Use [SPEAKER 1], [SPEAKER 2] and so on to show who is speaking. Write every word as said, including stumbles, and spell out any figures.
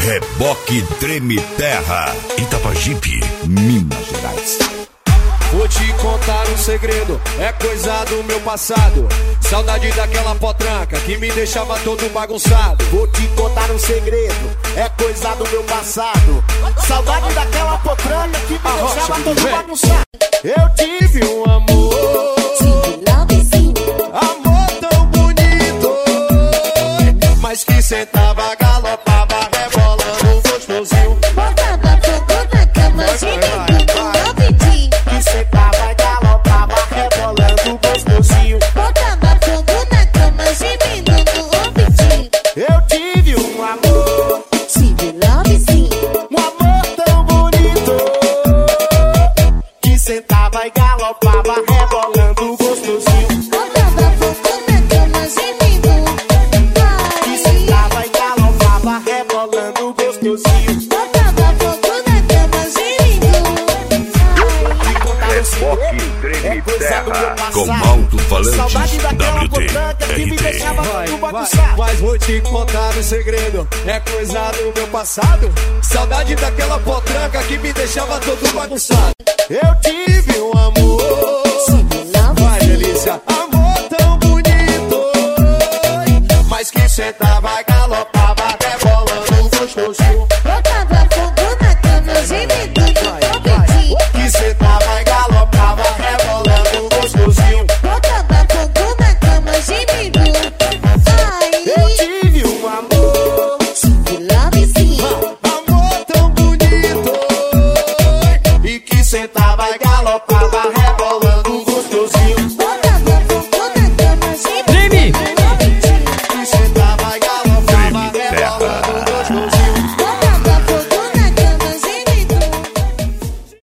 [SPEAKER 1] Reboque Treme Terra, Itapajipe, Minas Gerais.
[SPEAKER 2] Vou te contar um segredo, é coisa do meu passado. Saudade daquela potranca que me deixava todo bagunçado.
[SPEAKER 3] Vou te contar um segredo, é coisa do meu passado. Saudade daquela potranca que me
[SPEAKER 2] Arrocha,
[SPEAKER 3] deixava todo
[SPEAKER 2] vem.
[SPEAKER 3] bagunçado.
[SPEAKER 2] Eu tive um amor, amor tão bonito, mas que sentava, galopava, rebolando gostosinho.
[SPEAKER 4] Botava fogo na cama, gemendo no pedi.
[SPEAKER 3] Que sentava, galopava, rebolando gostosinho.
[SPEAKER 4] Botava fogo na cama, gemendo no pedi.
[SPEAKER 3] Eu tive um amor,
[SPEAKER 4] Tive love sim,
[SPEAKER 3] um amor tão bonito, que sentava e galopava, rebolando gostosinho.
[SPEAKER 4] botava fogo na cama, gemendo.
[SPEAKER 3] Que sentava e galopava, rebolando gostosinho.
[SPEAKER 4] Botava fogo na cama, gemendo.
[SPEAKER 1] Reboque Treme
[SPEAKER 3] É coisa do meu
[SPEAKER 1] Terra,
[SPEAKER 3] passado.
[SPEAKER 1] com alto-falantes
[SPEAKER 3] Saudade daquela
[SPEAKER 1] W T,
[SPEAKER 3] potranca que me
[SPEAKER 1] R T.
[SPEAKER 3] deixava
[SPEAKER 2] Vai,
[SPEAKER 3] todo
[SPEAKER 2] vai,
[SPEAKER 3] bagunçado.
[SPEAKER 2] mas vou te contar um segredo, é coisa do meu passado. Saudade daquela potranca que me deixava todo bagunçado. Eu tive um amor, vai delícia, amor tão bonito, mas que sentava, galopava,